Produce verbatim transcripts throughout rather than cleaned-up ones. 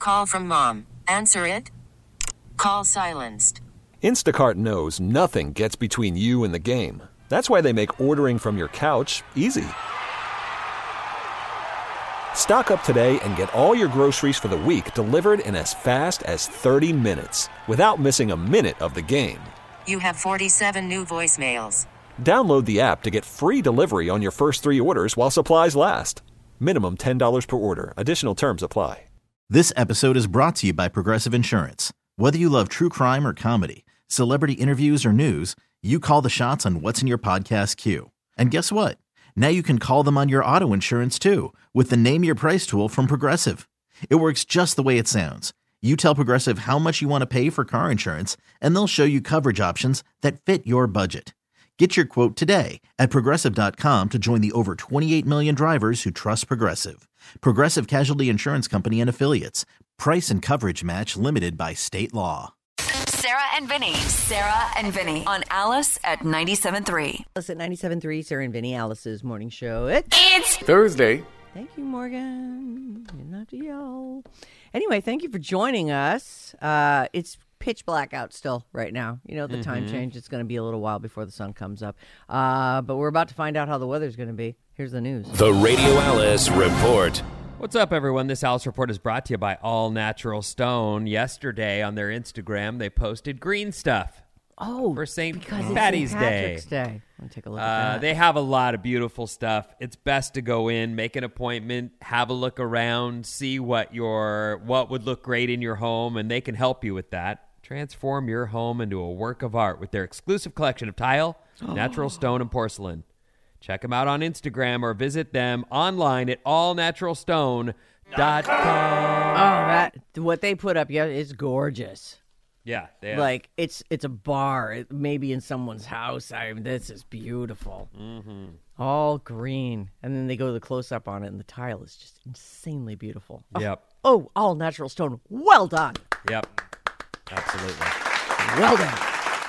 Call from mom. Answer it. Call silenced. Instacart knows nothing gets between you and the game. That's why they make ordering from your couch easy. Stock up today and get all your groceries for the week delivered in as fast as thirty minutes without missing a minute of the game. You have forty-seven new voicemails. Download the app to get free delivery on your first three orders while supplies last. Minimum ten dollars per order. Additional terms apply. This episode is brought to you by Progressive Insurance. Whether you love true crime or comedy, celebrity interviews or news, you call the shots on what's in your podcast queue. And guess what? Now you can call them on your auto insurance too with the Name Your Price tool from Progressive. It works just the way it sounds. You tell Progressive how much you want to pay for car insurance, and they'll show you coverage options that fit your budget. Get your quote today at Progressive dot com to join the over twenty-eight million drivers who trust Progressive. Progressive Casualty Insurance Company and Affiliates. Price and coverage match limited by state law. Sarah and Vinny. Sarah and Vinny on Alice at ninety-seven point three. Alice at ninety-seven point three, Sarah and Vinny, Alice's morning show. It's, it's Thursday. Thank you, Morgan. You don't have to yell. Anyway, thank you for joining us. Uh, it's pitch black out still right now. You know, the mm-hmm. time change, it's going to be a little while before the sun comes up. Uh, but we're about to find out how the weather's going to be. Here's the news. The Radio Alice Report. What's up, everyone? This Alice Report is brought to you by All Natural Stone. Yesterday on their Instagram, they posted green stuff. Oh, for Saint because Patty's Saint Patrick's Day. Day. I'll take a look uh, at that. They have a lot of beautiful stuff. It's best to go in, make an appointment, have a look around, see what your what would look great in your home, and they can help you with that. Transform your home into a work of art with their exclusive collection of tile, natural stone, and porcelain. Check them out on Instagram or visit them online at all natural stone dot com. Oh, that what they put up, yeah, is gorgeous. Yeah, they have. Like it's it's a bar, it, maybe in someone's house. I mean, this is beautiful. Mm-hmm. All green, and then they go to the close up on it, and the tile is just insanely beautiful. Oh, yep. Oh, all natural stone. Well done. Yep. Absolutely. Well done.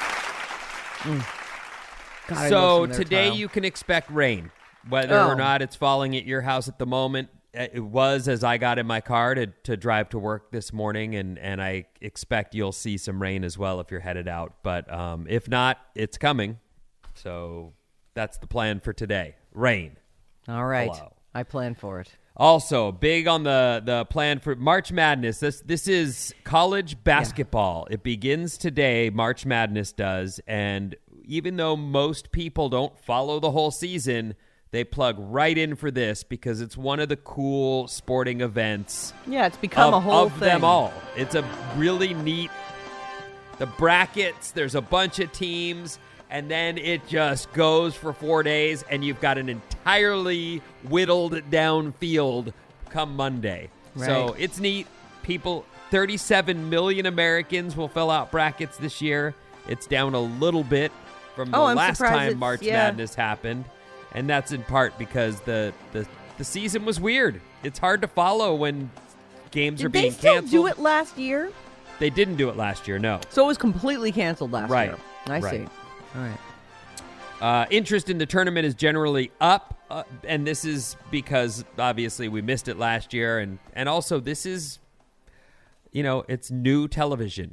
Mm. God, so today tile. you can expect rain, whether oh. or not it's falling at your house at the moment. It was as I got in my car to, to drive to work this morning, and, and I expect you'll see some rain as well if you're headed out. But um, if not, it's coming. So that's the plan for today. Rain. All right. Hello. I plan for it. Also, big on the, the plan for March Madness. This this is college basketball. Yeah. It begins today, March Madness does. And even though most people don't follow the whole season, they plug right in for this because it's one of the cool sporting events. Yeah, it's become of, a whole of thing. them all. It's a really neat, the brackets, there's a bunch of teams, and then it just goes for four days, and you've got an entirely whittled down field come Monday. Right. So it's neat. People, thirty-seven million Americans will fill out brackets this year. It's down a little bit from the oh, I'm last surprised time March yeah. Madness happened. And that's in part because the, the, the season was weird. It's hard to follow when games Did are being they still canceled. do it last year? They didn't do it last year, no. So it was completely canceled last right. year. I right. see. All right. Uh, interest in the tournament is generally up, uh, and this is because, obviously, we missed it last year, and, and also this is, you know, it's new television.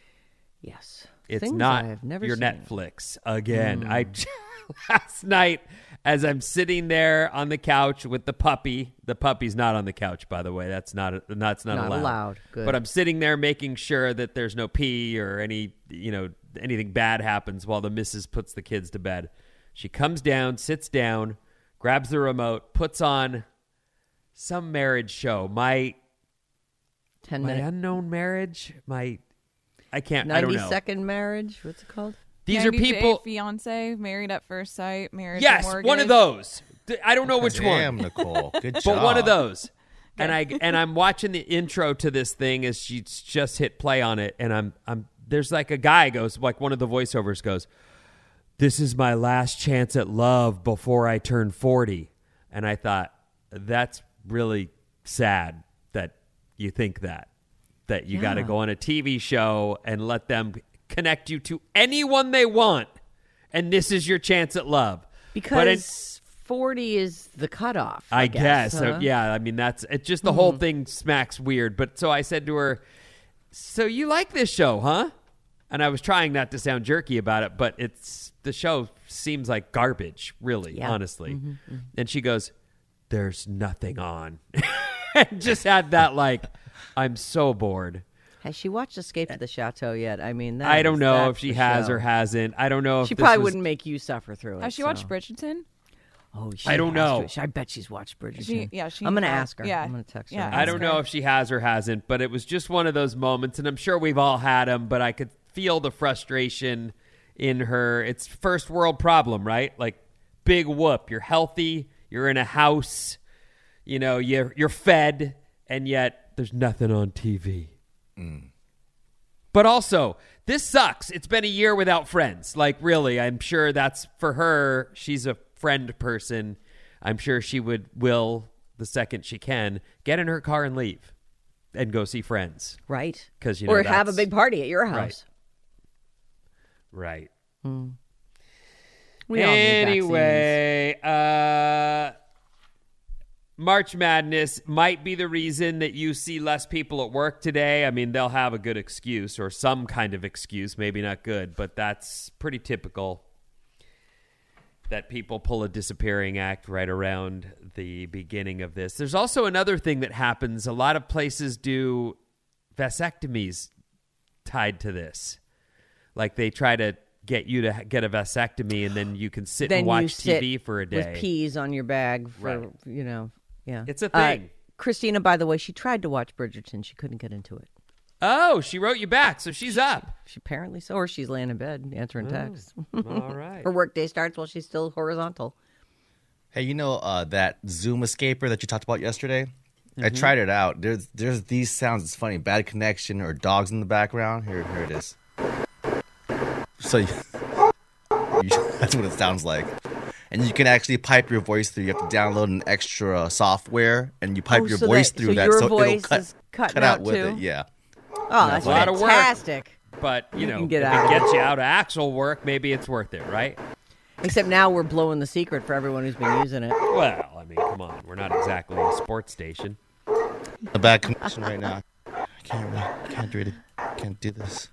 Yes. It's Things not I have never your seen. Netflix again. Mm. I last night, as I'm sitting there on the couch with the puppy, the puppy's not on the couch, by the way. That's not that's not, Not allowed. allowed. Good. But I'm sitting there making sure that there's no pee or any, you know, anything bad happens while the missus puts the kids to bed. She comes down, sits down, grabs the remote, puts on some marriage show. My Ten my minute. unknown marriage. My I can't. I don't know. ninety second marriage. What's it called? These are ninety people. Day Fiance, Married at First Sight, Marriage Yes, at Mortgage. one of those. I don't know which Damn, one. Nicole. Good job. But one of those. And I and I'm watching the intro to this thing as she's just hit play on it, and I'm I'm there's like a guy goes like one of the voiceovers goes, "This is my last chance at love before I turn forty." And I thought that's really sad that you think that that you Yeah. got to go on a T V show and let them connect you to anyone they want, and this is your chance at love. Because But it, forty is the cutoff. I, I guess. guess So huh? yeah, I mean that's it. Just the whole thing smacks weird. But so I said to her, "So you like this show, huh?" And I was trying not to sound jerky about it, but it's the show seems like garbage, really, Yeah. honestly. Mm-hmm, mm-hmm. And she goes, "There's nothing on." And just had that like, I'm so bored. Has she watched Escape to the Chateau yet? I mean, that I don't is- know that's if she the has show. or hasn't. I don't know if She this probably was- wouldn't make you suffer through it. Has she so. watched Bridgerton? Oh, she I don't has know. to. I bet she's watched Bridgerton. She- yeah, she I'm going to has. ask her. Yeah. I'm going to text her. Yeah, and I ask don't her. know if she has or hasn't, but it was just one of those moments, and I'm sure we've all had them, but I could feel the frustration in her. It's first world problem, right? Like, big whoop. You're healthy. You're in a house. You know, you're, you're fed, and yet there's nothing on T V. But also, this sucks. It's been a year without friends. Like, really, I'm sure that's for her. She's a friend person. I'm sure she would will, the second she can, get in her car and leave and go see friends. Right. 'Cause, you know, or have a that's- big party at your house. Right. We all need vaccines. Anyway, uh, March Madness might be the reason that you see less people at work today. I mean, they'll have a good excuse or some kind of excuse, maybe not good, but that's pretty typical that people pull a disappearing act right around the beginning of this. There's also another thing that happens. A lot of places do vasectomies tied to this. Like they try to get you to get a vasectomy and then you can sit Then and you watch sit T V for a day. with peas on your bag for, Right. you know, yeah. It's a Uh, thing. Christina, by the way, she tried to watch Bridgerton. She couldn't get into it. Oh, she wrote you back, so she's up. She apparently so, or she's laying in bed answering texts. All right. Her workday starts while she's still horizontal. Hey, you know uh, that Zoom escaper that you talked about yesterday? I Mm-hmm. tried it out. There's there's these sounds. It's funny. Bad connection or dogs in the background. Here, here it is. So you, you, that's what it sounds like. And you can actually pipe your voice through. You have to download an extra software, and you pipe Oh, your so voice that- through so that. your so voice it'll cut, is cutting cut out out with too? it. Yeah. Oh, that's a lot of work. fantastic. But, you You know, can get if out. it gets you out of actual work, maybe it's worth it, right? Except now we're blowing the secret for everyone who's been using it. Well, I mean, come on. We're not exactly a sports station. A bad connection right now. I can't really, can't really, can't do this.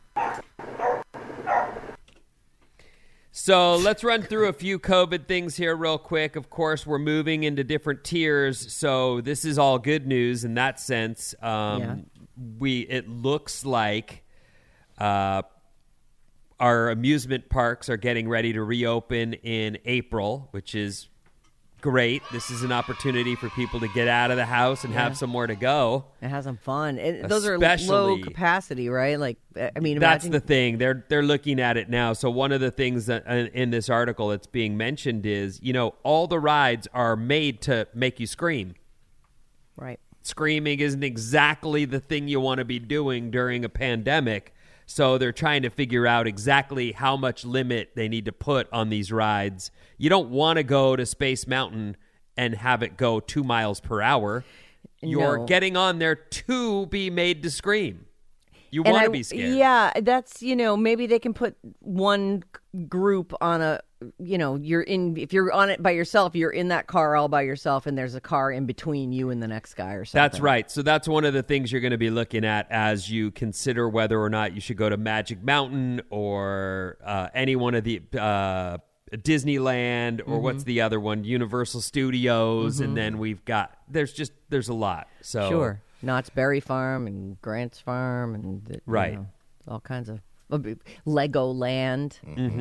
So let's run through a few COVID things here real quick. Of course, we're moving into different tiers, so this is all good news in that sense. Um, Yeah. We it looks like uh, our amusement parks are getting ready to reopen in April, which is great. This is an opportunity for people to get out of the house and have somewhere to go. And have some fun. And those are low Especially- capacity, right? Like, I mean, That's imagine the thing. They're they're looking at it now. So one of the things that uh, in this article that's being mentioned is, you know, all the rides are made to make you scream. right. Screaming isn't exactly the thing you want to be doing during a pandemic. So they're trying to figure out exactly how much limit they need to put on these rides. You don't want to go to Space Mountain and have it go two miles per hour. You're No. getting on there to be made to scream. You And want I- to be scared. Yeah, that's, you know, maybe they can put one g- group on a, you know, you're in, if you're on it by yourself, you're in that car all by yourself and there's a car in between you and the next guy or something. That's right. So that's one of the things you're going to be looking at as you consider whether or not you should go to Magic Mountain or uh, any one of the uh, Disneyland or Mm-hmm. what's the other one, Universal Studios, and then we've got there's just there's a lot. So Sure. Knott's Berry Farm and Grant's Farm and, you Right. know, all kinds of, Legoland.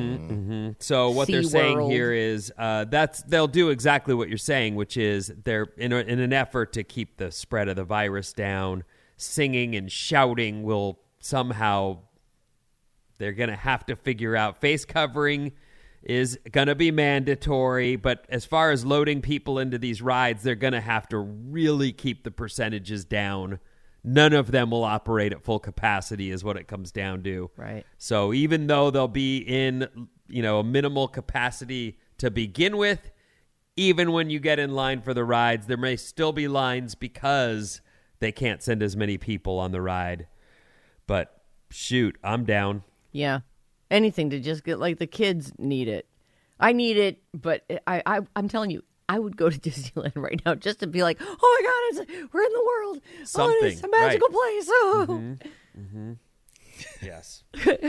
So what they're SeaWorld. saying here is uh, that's they'll do exactly what you're saying, which is they're in, a, in an effort to keep the spread of the virus down. Singing and shouting will somehow they're going to have to figure out. Face covering is going to be mandatory, but as far as loading people into these rides, they're going to have to really keep the percentages down. None of them will operate at full capacity is what it comes down to. Right. So even though they'll be in, you know, a minimal capacity to begin with, even when you get in line for the rides, there may still be lines because they can't send as many people on the ride. But shoot, I'm down. Yeah. Anything to just get, like, the kids need it. I need it, but I, I, I'm telling you, I would go to Disneyland right now just to be like, oh my God, it's, we're in the world. Something, Oh, it's a magical right. place. Oh. Mm-hmm. Mm-hmm. Yes.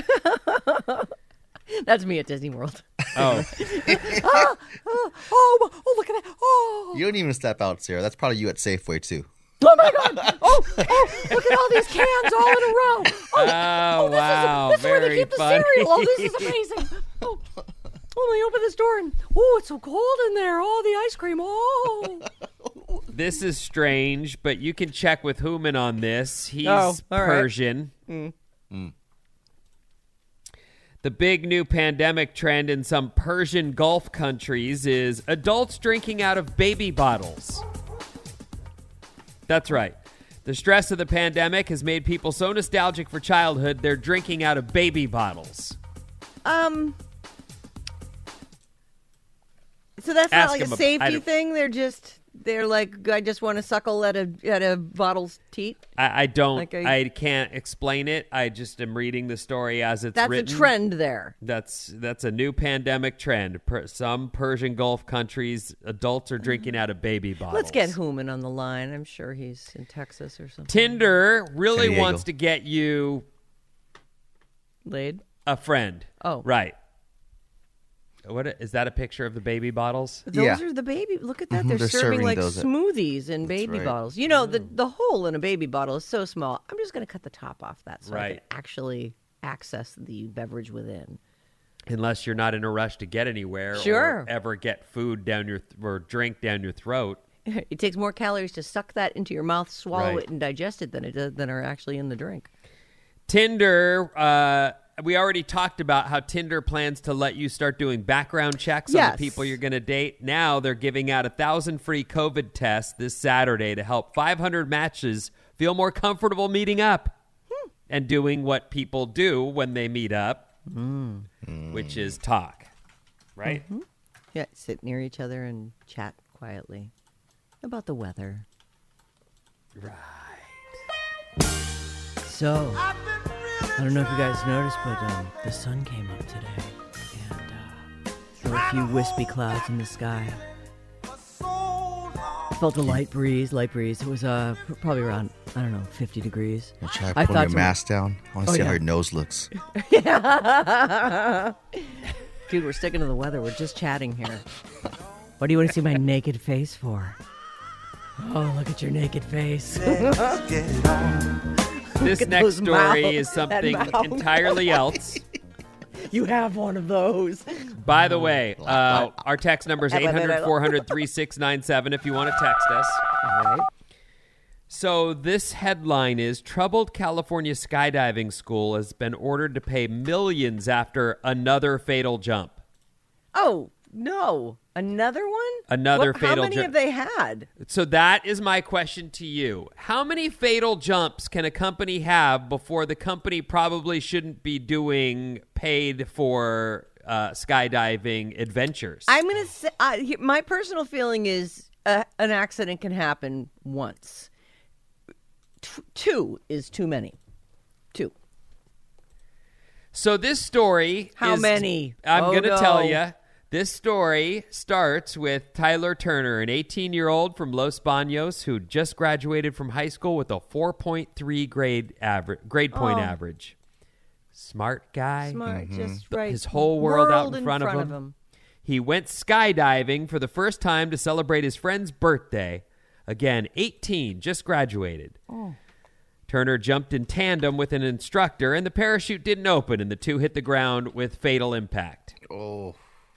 That's me at Disney World. Oh. oh, oh, oh, oh, look at that. Oh. You don't even step out, Sarah. That's probably you at Safeway, too. Oh my God! Oh, oh! Look at all these cans all in a row. Oh, Oh, oh this wow. Is, this is where they Very keep the funny. cereal. Oh, this is amazing. Oh, oh, let me open this door and oh, it's so cold in there. Oh, the ice cream. Oh. This is strange, but you can check with Hooman on this. He's Oh, all right. Persian. Mm. Mm. The big new pandemic trend in some Persian Gulf countries is adults drinking out of baby bottles. That's right. The stress of the pandemic has made people so nostalgic for childhood, they're drinking out of baby bottles. Um. So that's Ask not like a him ab- I safety don't- thing. They're just they're like I just want to suckle at a at a bottle's teat. I, I don't, Like a- I can't explain it. I just am reading the story as it's That's written. a trend there. That's that's a new pandemic trend. Per, some Persian Gulf countries, adults are drinking out of baby bottles. Let's get Hooman on the line. I'm sure he's in Texas or something. Tinder really San Diego. wants to get you Laid. a friend. Oh. Right. What is that? A picture of the baby bottles? Those Yeah. are the baby. Look at that. Mhm, They're, they're serving, serving like those at- smoothies in baby right. bottles. You know, the the hole in a baby bottle is so small. I'm just going to cut the top off that so I Right. can actually access the beverage within. Unless you're not in a rush to get anywhere Sure. or ever get food down your th- or drink down your throat. It takes more calories to suck that into your mouth, swallow Right. it, and digest it than it does than are actually in the drink. Tinder, uh, we already talked about how Tinder plans to let you start doing background checks on Yes. the people you're going to date. Now they're giving out a thousand free COVID tests this Saturday to help five hundred matches feel more comfortable meeting up Hmm. and doing what people do when they meet up, which is talk, right? Mm-hmm. Yeah, sit near each other and chat quietly about the weather. Right. So, I don't know if you guys noticed, but um, the sun came up today, and uh, there were a few wispy clouds in the sky. I felt a light breeze, light breeze. It was uh, pr- probably around, I don't know, fifty degrees. I try I putting thought your some- mask down. I want to Oh, see how yeah. your nose looks. Dude, we're sticking to the weather. We're just chatting here. What do you want to see my naked face for? Oh, look at your naked face. This at next those story mouths, is that something mouth. entirely else. You have one of those. By the way, uh, our text number is eight hundred, four hundred, thirty-six ninety-seven if you want to text us. All right. So this headline is troubled California skydiving school has been ordered to pay millions after another fatal jump. Oh, no. Another one? Another What- fatal How many jump. have they had? So that is my question to you. How many fatal jumps can a company have before the company probably shouldn't be doing paid for uh, skydiving adventures? I'm going to say, uh, he- my personal feeling is uh, an accident can happen once. T- two is too many. Two. So this story How is- many? I'm Oh, going to no. tell you. This story starts with Tyler Turner, an eighteen-year-old from Los Banos who just graduated from high school with a four point three grade average, grade point Oh. average. Smart guy. Smart, just right. His whole world, out in front, front of, him. He went skydiving for the first time to celebrate his friend's birthday. Again, eighteen, just graduated. Oh. Turner jumped in tandem with an instructor, and the parachute didn't open, and the two hit the ground with fatal impact. Oh.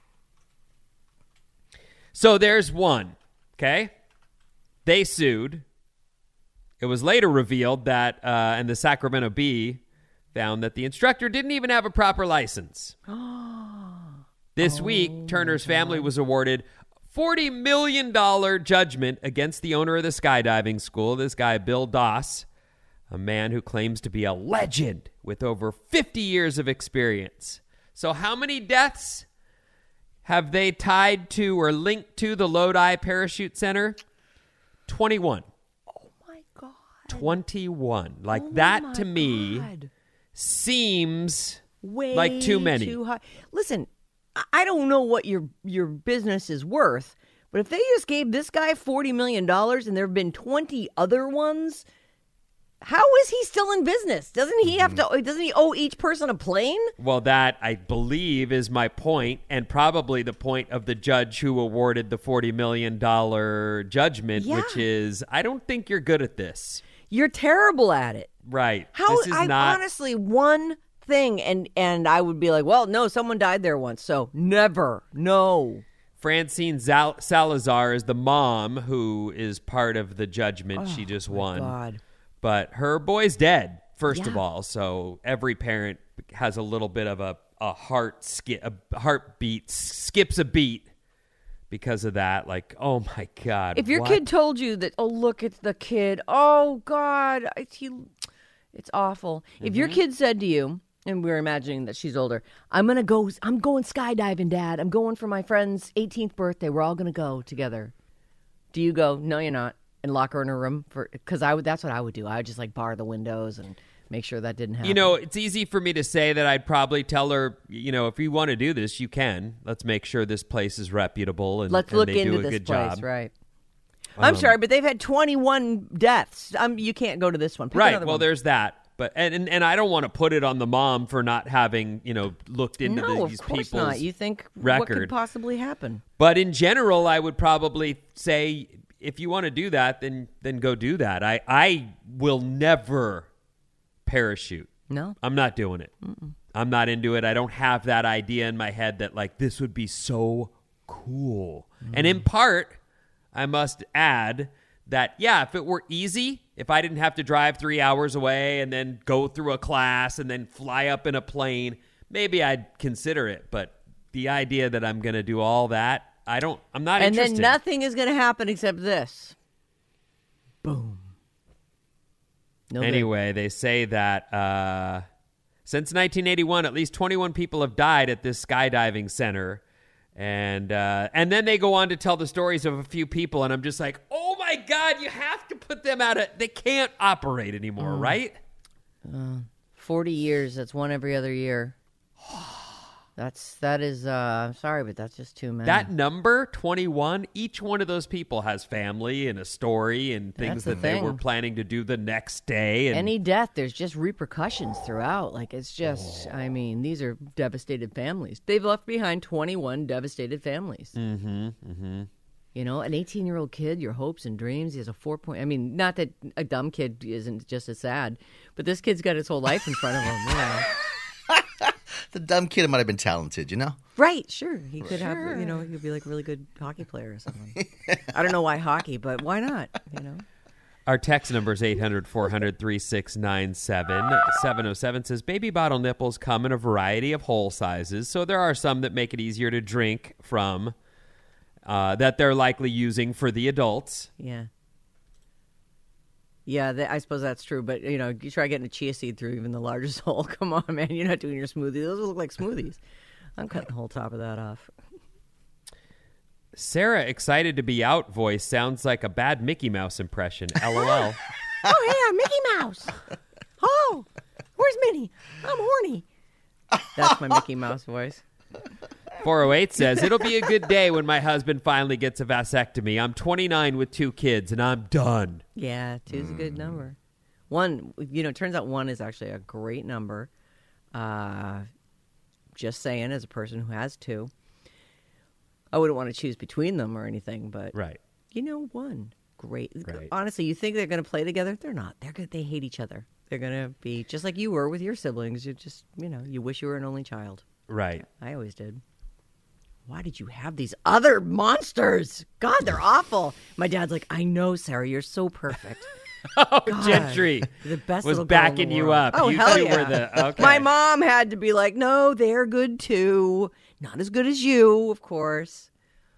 So there's one, okay? They sued. It was later revealed that, uh, and the Sacramento Bee found that the instructor didn't even have a proper license. This week, Turner's family was awarded forty million dollars judgment against the owner of the skydiving school, this guy, Bill Doss, a man who claims to be a legend with over fifty years of experience. So how many deaths have they tied to or linked to the Lodi Parachute Center? twenty-one. Oh, my God. twenty-one. Like Oh, that my to me God. seems Way like too many. Too high. Listen, I- I don't know what your your business is worth, but But if they just gave this guy forty million dollars and there have been twenty other ones, how is he still in business? Doesn't he have to, doesn't he owe each person a plane? Well, that, I believe, is my point, and probably the point of the judge who awarded the forty million dollars judgment, Yeah. which is, I don't think you're good at this. You're terrible at it. Right. How, this is I not... honestly, one thing, and, and I would be like, well, no, someone died there once, so never, no. Francine Zal- Salazar is the mom who is part of the judgment. She just won. God. But her boy's dead, first of Yeah. all. So every parent has a little bit of a, a heart ski- a heartbeat, skips a beat because of that. Like, oh my God. If your what? kid told you that, oh, look, it's the kid. Oh, God. It's, he, it's awful. If your kid said to you, and we're imagining that she's older, I'm going to go, I'm going skydiving, Dad. I'm going for my friend's eighteenth birthday. We're all going to go together. Do you go, no, you're not, and lock her in her room? For Because I would. That's what I would do. I would just like bar the windows and make sure that didn't happen. You know, it's easy for me to say that I'd probably tell her, you know, if you want to do this, you can. Let's make sure this place is reputable and, Let's and look they into do a this good place, job. right? I'm Um, sorry, but they've had twenty-one deaths. Um, you can't go to this one. Pick Right. another Well, one. there's that. But and, and and I don't want to put it on the mom for not having, you know, looked into no, the, of these course people's not. You think what record. could possibly happen? But in general, I would probably say if you want to do that, then then go do that. I I will never parachute. No. I'm not doing it. Mm-mm. I'm not into it. I don't have that idea in my head that like this would be so cool. Mm. And in part, I must add that, yeah, if it were easy, if I didn't have to drive three hours away and then go through a class and then fly up in a plane, maybe I'd consider it. But the idea that I'm going to do all that, I don't, I'm not and interested. then nothing is going to happen except this. Boom. No good. Anyway, they say that uh, since nineteen eighty-one, at least twenty-one people have died at this skydiving center. And uh, and then they go on to tell the stories of a few people, and I'm just like, oh my God, you have to put them out of, they can't operate anymore, Mm. right? Uh, forty years. That's one every other year. That's, that is, uh, I'm sorry, but that's just too many. That number, twenty-one, each one of those people has family and a story and That's things the that they were thing. planning to do the next day. And Any death, there's just repercussions throughout. Like, it's just, I mean, these are devastated families. They've left behind twenty-one devastated families. Mm-hmm, mm-hmm. You know, an eighteen-year-old kid, your hopes and dreams, he has a four-point... I mean, not that a dumb kid isn't just as sad, but this kid's got his whole life in front of him, you know. The dumb kid might have been talented, you know? Right, sure. He could have, you know, he could be like a really good hockey player or something. I don't know why hockey, but why not, you know? Our text number is eight hundred, four hundred, thirty-six ninety-seven. seven oh seven says, baby bottle nipples come in a variety of hole sizes, so there are some that make it easier to drink from, uh, that they're likely using for the adults. Yeah. Yeah, th- I suppose that's true. But, you know, you try getting a chia seed through even the largest hole. Come on, man. You're not doing your smoothie. Those look like smoothies. I'm cutting the whole top of that off. Sarah, excited to be out voice sounds like a bad Mickey Mouse impression. LOL. Oh, yeah, Mickey Mouse. Oh, where's Minnie? I'm horny. That's my Mickey Mouse voice. four oh eight says, it'll be a good day when my husband finally gets a vasectomy. I'm twenty-nine with two kids, and I'm done. Yeah, two's a good number. One, you know, it turns out one is actually a great number. Uh, just saying, as a person who has two, I wouldn't want to choose between them or anything, but Right. you know, one great. Right. Honestly, you think they're going to play together? They're not. They're good. They hate each other. They're going to be just like you were with your siblings. You just, you know, you wish you were an only child. Right. I always did. Why did you have these other monsters? God, they're awful. My dad's like, I know, Sarah, you're so perfect. Oh, God, Gentry the best was little girl in the backing you world. up. Oh, you hell two yeah. were the, okay. My mom had to be like, no, they're good too. Not as good as you, of course.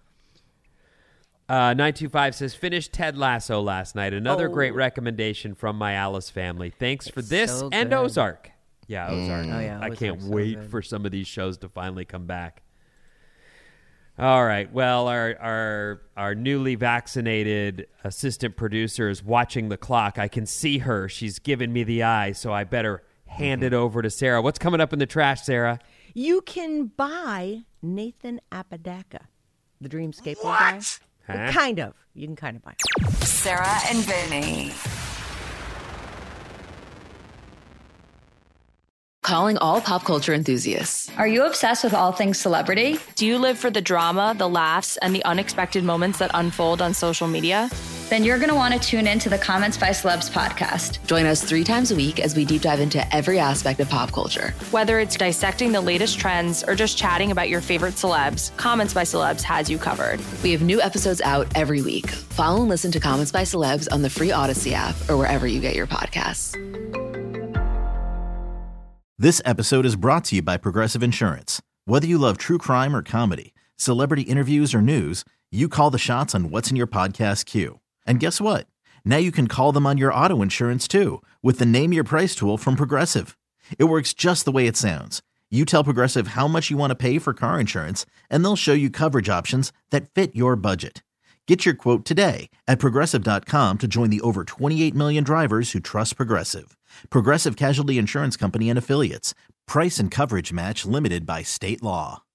Uh, nine two five says, finished Ted Lasso last night. Another Oh. great recommendation from my Alice family. Thanks for this so and good. Ozark. Yeah, Ozark. Oh, yeah, I can't Ozark's so wait good. for some of these shows to finally come back. All right. Well, our our our newly vaccinated assistant producer is watching the clock. I can see her. She's giving me the eye, so I better hand it over to Sarah. What's coming up in the trash, Sarah? You can buy Nathan Apodaca, the Dreamscaper guy. Huh? Kind of. You can kind of buy them. Sarah and Vinny. Calling all pop culture enthusiasts. Are you obsessed with all things celebrity? Do you live for the drama, the laughs, and the unexpected moments that unfold on social media? Then you're going to want to tune in to the Comments by Celebs podcast. Join us three times a week as we deep dive into every aspect of pop culture. Whether it's dissecting the latest trends or just chatting about your favorite celebs, Comments by Celebs has you covered. We have new episodes out every week. Follow and listen to Comments by Celebs on the free Odyssey app or wherever you get your podcasts. This episode is brought to you by Progressive Insurance. Whether you love true crime or comedy, celebrity interviews or news, you call the shots on what's in your podcast queue. And guess what? Now you can call them on your auto insurance too with the Name Your Price tool from Progressive. It works just the way it sounds. You tell Progressive how much you want to pay for car insurance, and they'll show you coverage options that fit your budget. Get your quote today at Progressive dot com to join the over twenty-eight million drivers who trust Progressive. Progressive Casualty Insurance Company and Affiliates. Price and coverage match limited by state law.